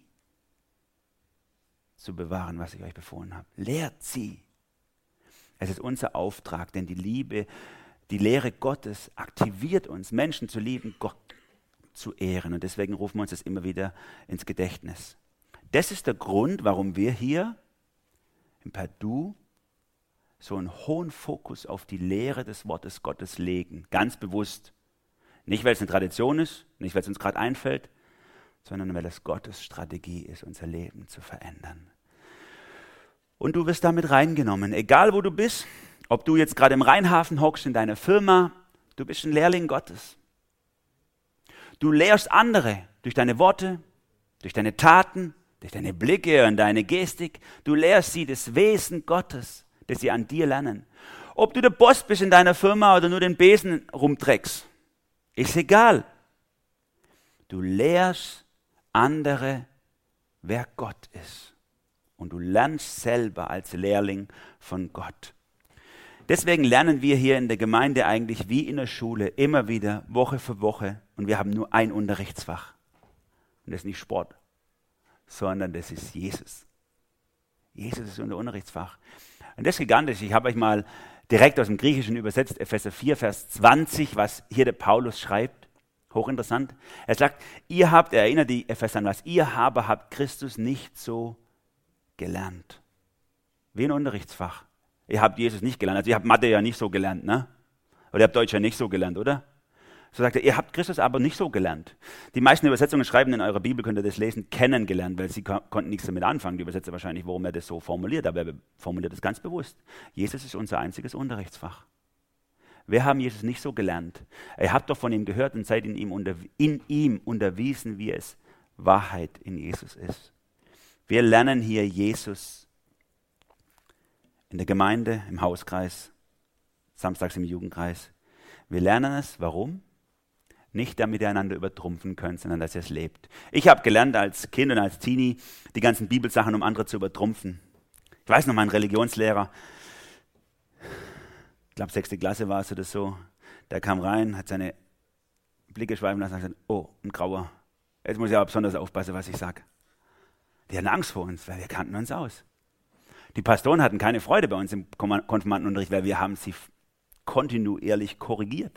zu bewahren, was ich euch befohlen habe. Lehrt sie. Es ist unser Auftrag, denn die Liebe, die Lehre Gottes aktiviert uns, Menschen zu lieben, Gott zu ehren. Und deswegen rufen wir uns das immer wieder ins Gedächtnis. Das ist der Grund, warum wir hier im Perdu so einen hohen Fokus auf die Lehre des Wortes Gottes legen. Ganz bewusst. Nicht, weil es eine Tradition ist, nicht, weil es uns gerade einfällt, sondern weil es Gottes Strategie ist, unser Leben zu verändern. Und du wirst damit reingenommen, egal wo du bist, ob du jetzt gerade im Rheinhafen hockst in deiner Firma, du bist ein Lehrling Gottes. Du lehrst andere durch deine Worte, durch deine Taten, durch deine Blicke und deine Gestik. Du lehrst sie das Wesen Gottes, das sie an dir lernen. Ob du der Boss bist in deiner Firma oder nur den Besen rumträgst, ist egal. Du lehrst andere, wer Gott ist. Und du lernst selber als Lehrling von Gott. Deswegen lernen wir hier in der Gemeinde eigentlich wie in der Schule immer wieder, Woche für Woche. Und wir haben nur ein Unterrichtsfach. Und das ist nicht Sport, sondern das ist Jesus. Jesus ist unser Unterrichtsfach. Und das ist gigantisch. Ich habe euch mal direkt aus dem Griechischen übersetzt, Epheser 4, Vers 20, was hier der Paulus schreibt. Hochinteressant. Er sagt, ihr habt, er erinnert die Epheser an was, ihr habt Christus nicht so gelernt. Wie ein Unterrichtsfach. Ihr habt Jesus nicht gelernt. Also ihr habt Mathe ja nicht so gelernt, ne? Oder ihr habt Deutsch ja nicht so gelernt, oder? So sagt er, ihr habt Christus aber nicht so gelernt. Die meisten Übersetzungen schreiben in eurer Bibel, könnt ihr das lesen, kennengelernt, weil sie konnten nichts damit anfangen. Die Übersetzer wahrscheinlich, warum er das so formuliert, aber er formuliert das ganz bewusst. Jesus ist unser einziges Unterrichtsfach. Wir haben Jesus nicht so gelernt. Ihr habt doch von ihm gehört und seid in ihm unterwiesen, wie es Wahrheit in Jesus ist. Wir lernen hier Jesus in der Gemeinde, im Hauskreis, samstags im Jugendkreis. Wir lernen es, warum? Nicht, damit ihr einander übertrumpfen könnt, sondern dass ihr es lebt. Ich habe gelernt als Kind und als Teenie die ganzen Bibelsachen, um andere zu übertrumpfen. Ich weiß noch, mein Religionslehrer, ich glaube 6. Klasse war es oder so, der kam rein, hat seine Blicke schweifen lassen und hat gesagt, oh, ein Grauer. Jetzt muss ich aber besonders aufpassen, was ich sage. Die hatten Angst vor uns, weil wir kannten uns aus. Die Pastoren hatten keine Freude bei uns im Konfirmandenunterricht, weil wir haben sie kontinuierlich korrigiert.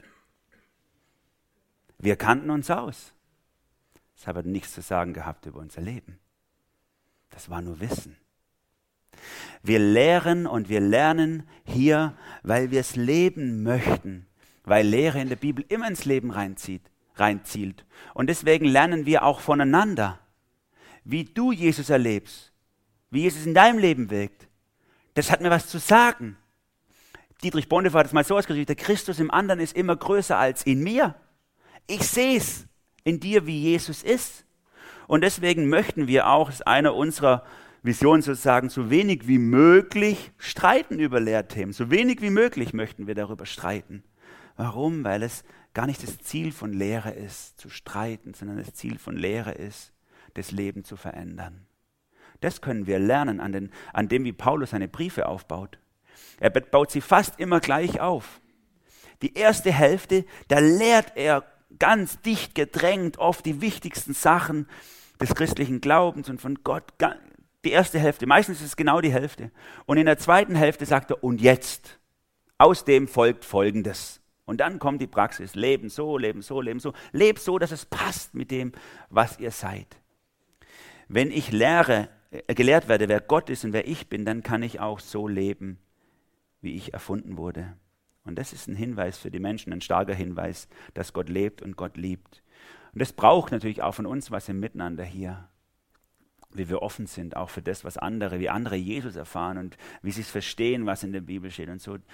Wir kannten uns aus. Das hat nichts zu sagen gehabt über unser Leben. Das war nur Wissen. Wir lehren und wir lernen hier, weil wir es leben möchten, weil Lehre in der Bibel immer ins Leben reinzielt. Und deswegen lernen wir auch voneinander, wie du Jesus erlebst, wie Jesus in deinem Leben wirkt. Das hat mir was zu sagen. Dietrich Bonhoeffer hat es mal so ausgedrückt, der Christus im anderen ist immer größer als in mir. Ich sehe es in dir, wie Jesus ist. Und deswegen möchten wir auch, das ist einer unserer Visionen sozusagen, so wenig wie möglich streiten über Lehrthemen. So wenig wie möglich möchten wir darüber streiten. Warum? Weil es gar nicht das Ziel von Lehre ist, zu streiten, sondern das Ziel von Lehre ist, das Leben zu verändern. Das können wir lernen an dem, wie Paulus seine Briefe aufbaut. Er baut sie fast immer gleich auf. Die erste Hälfte, da lehrt er ganz dicht gedrängt oft die wichtigsten Sachen des christlichen Glaubens und von Gott. Die erste Hälfte, meistens ist es genau die Hälfte. Und in der zweiten Hälfte sagt er, und jetzt Aus dem folgt Folgendes. Und dann kommt die Praxis. Leben so, leben so, leben so. Lebt so, dass es passt mit dem, was ihr seid. Wenn ich gelehrt werde, wer Gott ist und wer ich bin, dann kann ich auch so leben, wie ich erfunden wurde. Und das ist ein Hinweis für die Menschen, ein starker Hinweis, dass Gott lebt und Gott liebt. Und das braucht natürlich auch von uns was im Miteinander hier. Wie wir offen sind, auch für das, wie andere Jesus erfahren und wie sie es verstehen, was in der Bibel steht und so.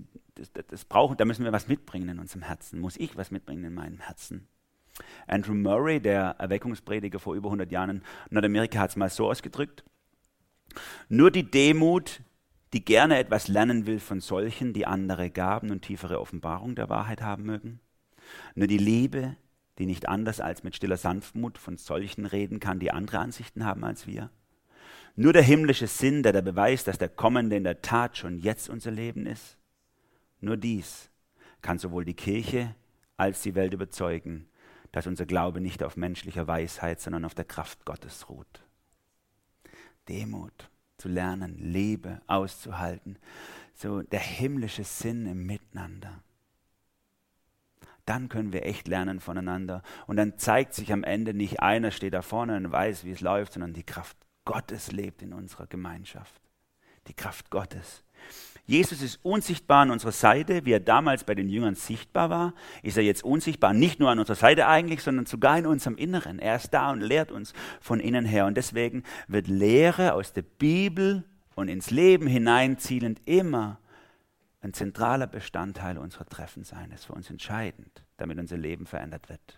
Da müssen wir was mitbringen in unserem Herzen. Muss ich was mitbringen in meinem Herzen? Andrew Murray, der Erweckungsprediger vor über 100 Jahren in Nordamerika, hat es mal so ausgedrückt: Nur die Demut, die gerne etwas lernen will von solchen, die andere Gaben und tiefere Offenbarung der Wahrheit haben mögen. Nur die Liebe, die nicht anders als mit stiller Sanftmut von solchen reden kann, die andere Ansichten haben als wir. Nur der himmlische Sinn, der Beweis, dass der Kommende in der Tat schon jetzt unser Leben ist. Nur dies kann sowohl die Kirche als die Welt überzeugen, dass unser Glaube nicht auf menschlicher Weisheit, sondern auf der Kraft Gottes ruht. Demut zu lernen, Liebe auszuhalten, so der himmlische Sinn im Miteinander. Dann können wir echt lernen voneinander. Und dann zeigt sich am Ende nicht einer steht da vorne und weiß, wie es läuft, sondern die Kraft Gottes lebt in unserer Gemeinschaft. Die Kraft Gottes. Jesus ist unsichtbar an unserer Seite, wie er damals bei den Jüngern sichtbar war, ist er jetzt unsichtbar, nicht nur an unserer Seite eigentlich, sondern sogar in unserem Inneren. Er ist da und lehrt uns von innen her. Und deswegen wird Lehre aus der Bibel und ins Leben hineinzielend immer ein zentraler Bestandteil unserer Treffen sein. Das ist für uns entscheidend, damit unser Leben verändert wird.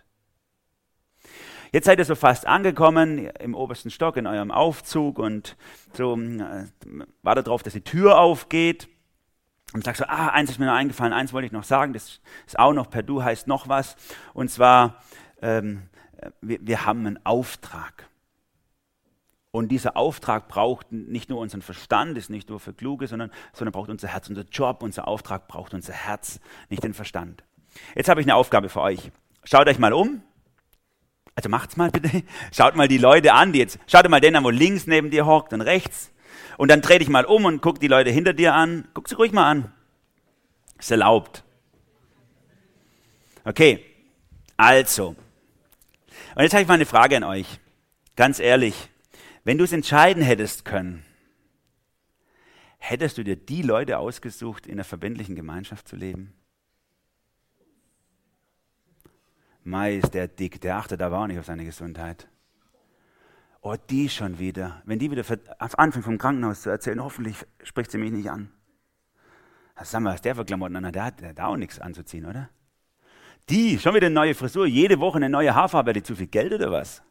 Jetzt seid ihr so fast angekommen im obersten Stock in eurem Aufzug und so wartet darauf, dass die Tür aufgeht. Und sagst so, eins ist mir noch eingefallen, eins wollte ich noch sagen, das ist auch noch per Du heißt noch was. Und zwar, wir haben einen Auftrag. Und dieser Auftrag braucht nicht nur unseren Verstand, ist nicht nur für Kluge, sondern braucht unser Herz, unser Job, unser Auftrag braucht unser Herz, nicht den Verstand. Jetzt habe ich eine Aufgabe für euch. Schaut euch mal um. Also macht's mal bitte. Schaut mal die Leute an, schaut mal den an, wo links neben dir hockt und rechts. Und dann dreh dich mal um und guck die Leute hinter dir an. Guck sie ruhig mal an. Ist erlaubt. Okay, also. Und jetzt habe ich mal eine Frage an euch. Ganz ehrlich. Wenn du es entscheiden hättest können, hättest du dir die Leute ausgesucht, in einer verbindlichen Gemeinschaft zu leben? Mai ist der dick, der achtet aber auch nicht auf seine Gesundheit. Oh, die schon wieder. Wenn die wieder anfängt vom Krankenhaus zu erzählen, hoffentlich spricht sie mich nicht an. Sag mal, was der für Klamotten an hat, der hat auch nichts anzuziehen, oder? Die, schon wieder eine neue Frisur, jede Woche eine neue Haarfarbe, hat die zu viel Geld oder was?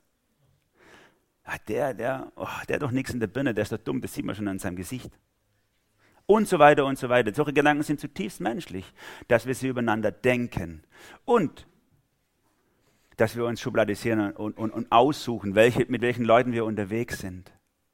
Der hat doch nichts in der Birne, der ist doch dumm, das sieht man schon an seinem Gesicht. Und so weiter und so weiter. Solche Gedanken sind zutiefst menschlich, dass wir sie übereinander denken. Und dass wir uns schubladisieren und aussuchen, mit welchen Leuten wir unterwegs sind.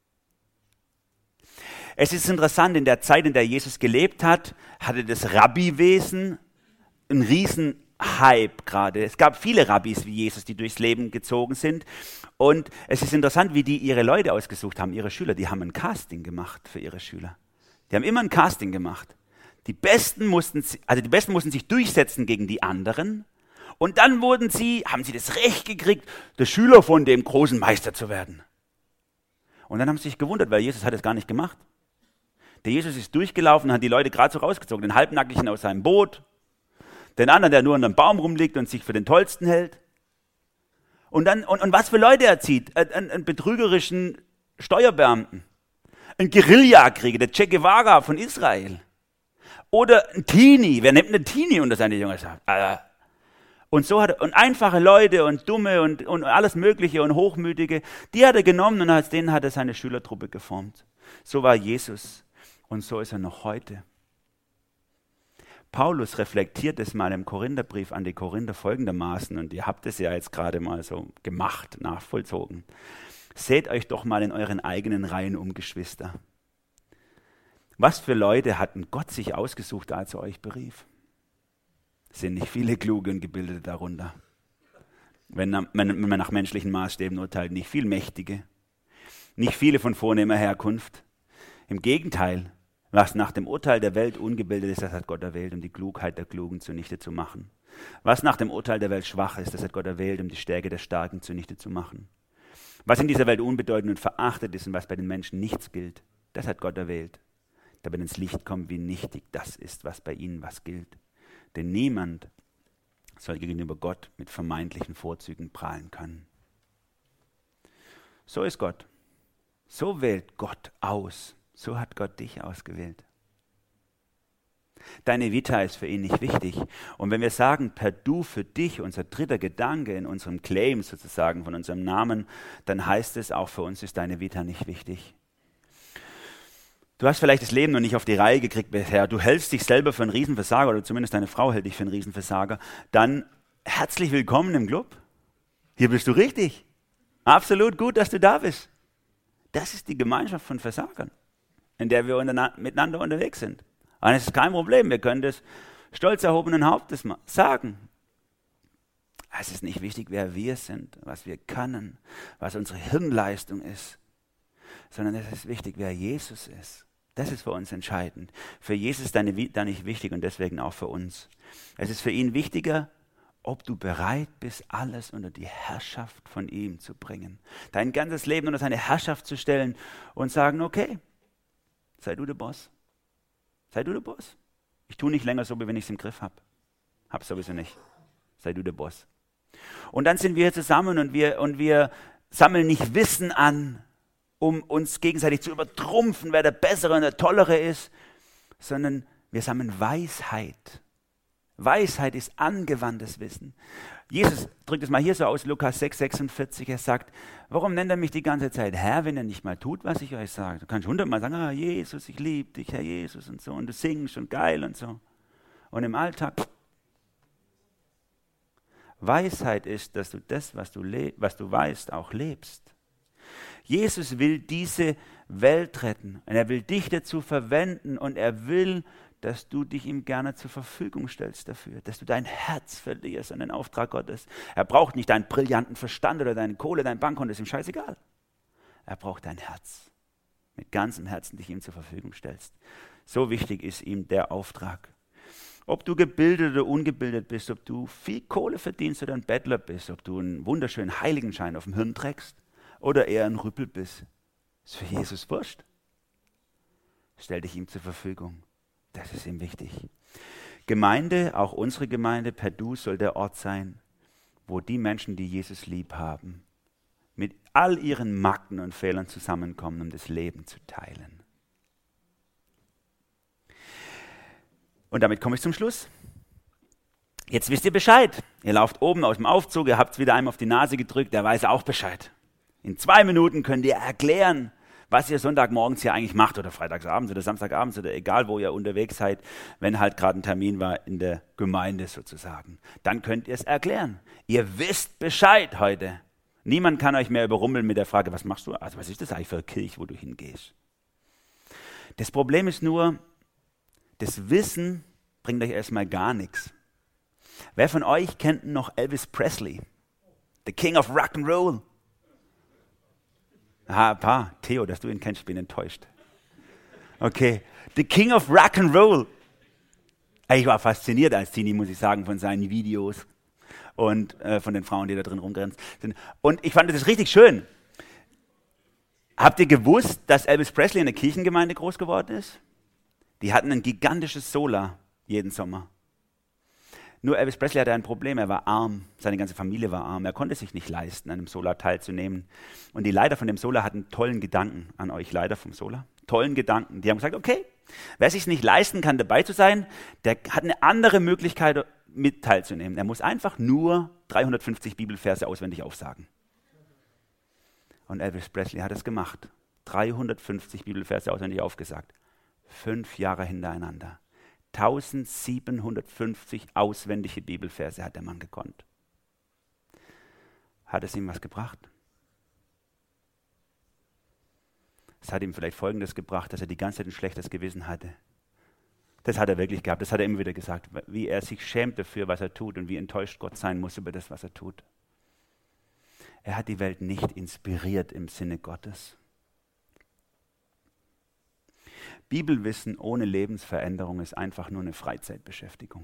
Es ist interessant, in der Zeit, in der Jesus gelebt hat, hatte das Rabbiwesen einen riesen Hype gerade. Es gab viele Rabbis wie Jesus, die durchs Leben gezogen sind. Und es ist interessant, wie die ihre Leute ausgesucht haben, ihre Schüler. Die haben ein Casting gemacht für ihre Schüler. Die haben immer ein Casting gemacht. Die Besten mussten sich durchsetzen gegen die anderen. Und dann haben sie das Recht gekriegt, der Schüler von dem großen Meister zu werden. Und dann haben sie sich gewundert, weil Jesus hat es gar nicht gemacht. Der Jesus ist durchgelaufen und hat die Leute gerade so rausgezogen, den Halbnackigen aus seinem Boot, den anderen, der nur an einem Baum rumliegt und sich für den Tollsten hält. Und was für Leute er zieht, einen betrügerischen Steuerbeamten, einen Guerillakrieger, der Che Guevara von Israel. Oder ein Teenie, wer nimmt einen Teenie unter seine Jünger? Und einfache Leute und Dumme und alles Mögliche und Hochmütige, die hat er genommen und aus denen hat er seine Schülertruppe geformt. So war Jesus und so ist er noch heute. Paulus reflektiert es mal im Korintherbrief an die Korinther folgendermaßen, und ihr habt es ja jetzt gerade mal so gemacht, nachvollzogen. Seht euch doch mal in euren eigenen Reihen um, Geschwister. Was für Leute hatten Gott sich ausgesucht, als er euch berief? Es sind nicht viele Kluge und Gebildete darunter. Wenn man nach menschlichen Maßstäben urteilt, nicht viel Mächtige, nicht viele von vornehmer Herkunft. Im Gegenteil, Was nach dem Urteil der Welt ungebildet ist, das hat Gott erwählt, um die Klugheit der Klugen zunichte zu machen. Was nach dem Urteil der Welt schwach ist, das hat Gott erwählt, um die Stärke der Starken zunichte zu machen. Was in dieser Welt unbedeutend und verachtet ist und was bei den Menschen nichts gilt, das hat Gott erwählt, damit ins Licht kommt, wie nichtig das ist, was bei ihnen was gilt. Denn niemand soll gegenüber Gott mit vermeintlichen Vorzügen prahlen können. So ist Gott. So wählt Gott aus. So hat Gott dich ausgewählt. Deine Vita ist für ihn nicht wichtig. Und wenn wir sagen, per Du für dich, unser dritter Gedanke in unserem Claim sozusagen von unserem Namen, dann heißt es, auch für uns ist deine Vita nicht wichtig. Du hast vielleicht das Leben noch nicht auf die Reihe gekriegt bisher. Du hältst dich selber für einen Riesenversager oder zumindest deine Frau hält dich für einen Riesenversager. Dann herzlich willkommen im Club. Hier bist du richtig. Absolut gut, dass du da bist. Das ist die Gemeinschaft von Versagern, in der wir miteinander unterwegs sind. Und es ist kein Problem, wir können das stolz erhobenen Hauptes sagen. Es ist nicht wichtig, wer wir sind, was wir können, was unsere Hirnleistung ist, sondern es ist wichtig, wer Jesus ist. Das ist für uns entscheidend. Für Jesus ist deine Vita nicht wichtig und deswegen auch für uns. Es ist für ihn wichtiger, ob du bereit bist, alles unter die Herrschaft von ihm zu bringen. Dein ganzes Leben unter seine Herrschaft zu stellen und sagen, okay, sei du der Boss. Sei du der Boss. Ich tue nicht länger so, wie wenn ich es im Griff habe. Hab's sowieso nicht. Sei du der Boss. Und dann sind wir hier zusammen und wir sammeln nicht Wissen an, um uns gegenseitig zu übertrumpfen, wer der Bessere und der Tollere ist, sondern wir sammeln Weisheit. Weisheit ist angewandtes Wissen. Jesus drückt es mal hier so aus, Lukas 6,46, er sagt, warum nennt er mich die ganze Zeit Herr, wenn er nicht mal tut, was ich euch sage? Du kannst 100-mal sagen, Jesus, ich liebe dich, Herr Jesus und so, und du singst und geil und so. Und im Alltag, Weisheit ist, dass du das, was du weißt, auch lebst. Jesus will diese Welt retten und er will dich dazu verwenden und er will, dass du dich ihm gerne zur Verfügung stellst dafür, dass du dein Herz verlierst an den Auftrag Gottes. Er braucht nicht deinen brillanten Verstand oder deine Kohle, dein Bankkonto, ist ihm scheißegal. Er braucht dein Herz. Mit ganzem Herzen dich ihm zur Verfügung stellst. So wichtig ist ihm der Auftrag. Ob du gebildet oder ungebildet bist, ob du viel Kohle verdienst oder ein Bettler bist, ob du einen wunderschönen Heiligenschein auf dem Hirn trägst oder eher ein Rüppel bist, ist für Jesus wurscht. Stell dich ihm zur Verfügung. Das ist ihm wichtig. Gemeinde, auch unsere Gemeinde per Du soll der Ort sein, wo die Menschen, die Jesus lieb haben, mit all ihren Macken und Fehlern zusammenkommen, um das Leben zu teilen. Und damit komme ich zum Schluss. Jetzt wisst ihr Bescheid. Ihr lauft oben aus dem Aufzug, ihr habt es wieder einem auf die Nase gedrückt, der weiß auch Bescheid. In 2 Minuten könnt ihr erklären, was ihr Sonntagmorgens hier eigentlich macht oder freitagsabends oder samstagabends oder egal, wo ihr unterwegs seid, wenn halt gerade ein Termin war in der Gemeinde sozusagen. Dann könnt ihr es erklären. Ihr wisst Bescheid heute. Niemand kann euch mehr überrumpeln mit der Frage, was machst du? Also was ist das eigentlich für eine Kirche, wo du hingehst? Das Problem ist nur, das Wissen bringt euch erstmal gar nichts. Wer von euch kennt noch Elvis Presley? The King of Rock'n'Roll. Ein paar. Theo, dass du ihn kennst, ich bin enttäuscht. Okay. The King of Rock'n'Roll. Ich war fasziniert als Teenie, muss ich sagen, von seinen Videos und von den Frauen, die da drin rumrennen. Und ich fand das richtig schön. Habt ihr gewusst, dass Elvis Presley in der Kirchengemeinde groß geworden ist? Die hatten ein gigantisches Solar jeden Sommer. Nur Elvis Presley hatte ein Problem, er war arm, seine ganze Familie war arm, er konnte sich nicht leisten, an einem Solar teilzunehmen. Und die Leiter von dem Solar hatten tollen Gedanken an euch, Leiter vom Solar, tollen Gedanken. Die haben gesagt, okay, wer sich nicht leisten kann, dabei zu sein, der hat eine andere Möglichkeit, mit teilzunehmen. Er muss einfach nur 350 Bibelverse auswendig aufsagen. Und Elvis Presley hat es gemacht. 350 Bibelverse auswendig aufgesagt. 5 Jahre hintereinander. 1750 auswendige Bibelverse hat der Mann gekonnt. Hat es ihm was gebracht? Es hat ihm vielleicht Folgendes gebracht, dass er die ganze Zeit ein schlechtes Gewissen hatte. Das hat er wirklich gehabt, das hat er immer wieder gesagt, wie er sich schämt dafür, was er tut und wie enttäuscht Gott sein muss über das, was er tut. Er hat die Welt nicht inspiriert im Sinne Gottes. Bibelwissen ohne Lebensveränderung ist einfach nur eine Freizeitbeschäftigung.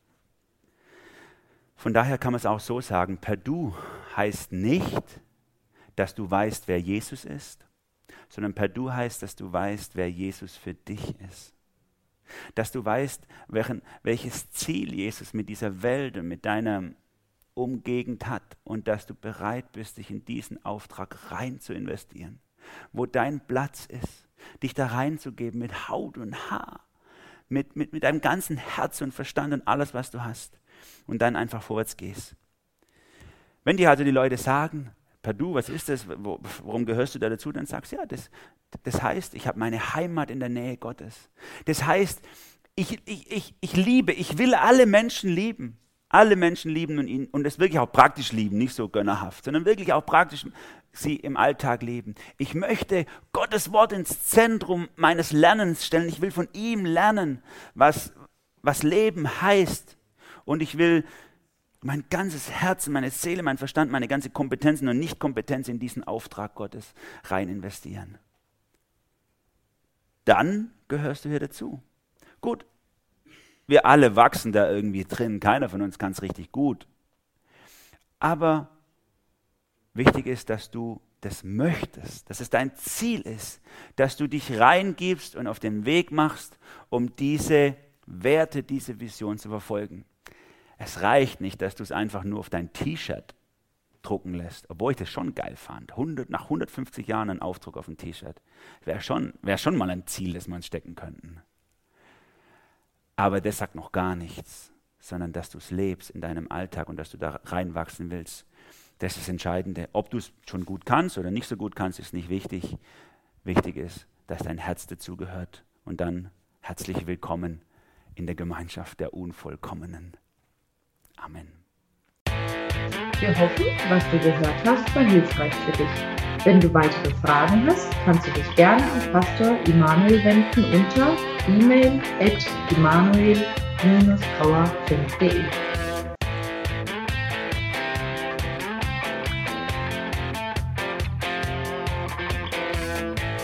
Von daher kann man es auch so sagen, per Du heißt nicht, dass du weißt, wer Jesus ist, sondern per Du heißt, dass du weißt, wer Jesus für dich ist. Dass du weißt, welches Ziel Jesus mit dieser Welt und mit deiner Umgegend hat und dass du bereit bist, dich in diesen Auftrag rein zu investieren, wo dein Platz ist, dich da reinzugeben mit Haut und Haar, mit deinem ganzen Herz und Verstand und alles, was du hast und dann einfach vorwärts gehst. Wenn dir also die Leute sagen, per Du, was ist das, worum gehörst du da dazu, dann sagst du, ja, das heißt, ich habe meine Heimat in der Nähe Gottes. Das heißt, ich will alle Menschen lieben. Alle Menschen lieben und ihn und es wirklich auch praktisch lieben, nicht so gönnerhaft, sondern wirklich auch praktisch sie im Alltag leben. Ich möchte Gottes Wort ins Zentrum meines Lernens stellen. Ich will von ihm lernen, was Leben heißt. Und ich will mein ganzes Herz, meine Seele, mein Verstand, meine ganze Kompetenzen und Nichtkompetenz in diesen Auftrag Gottes rein investieren. Dann gehörst du hier dazu. Gut. Wir alle wachsen da irgendwie drin. Keiner von uns kann es richtig gut. Aber wichtig ist, dass du das möchtest, dass es dein Ziel ist, dass du dich reingibst und auf den Weg machst, um diese Werte, diese Vision zu verfolgen. Es reicht nicht, dass du es einfach nur auf dein T-Shirt drucken lässt, obwohl ich das schon geil fand. Nach 150 Jahren ein Aufdruck auf ein T-Shirt. Wäre schon mal ein Ziel, das wir uns stecken könnten. Aber das sagt noch gar nichts, sondern dass du es lebst in deinem Alltag und dass du da reinwachsen willst. Das ist das Entscheidende. Ob du es schon gut kannst oder nicht so gut kannst, ist nicht wichtig. Wichtig ist, dass dein Herz dazugehört. Und dann herzlich willkommen in der Gemeinschaft der Unvollkommenen. Amen. Wir hoffen, was du gehört hast, war hilfreich für dich. Wenn du weitere Fragen hast, kannst du dich gerne an Pastor Immanuel wenden unter e-mail@immanuel-trauer.de.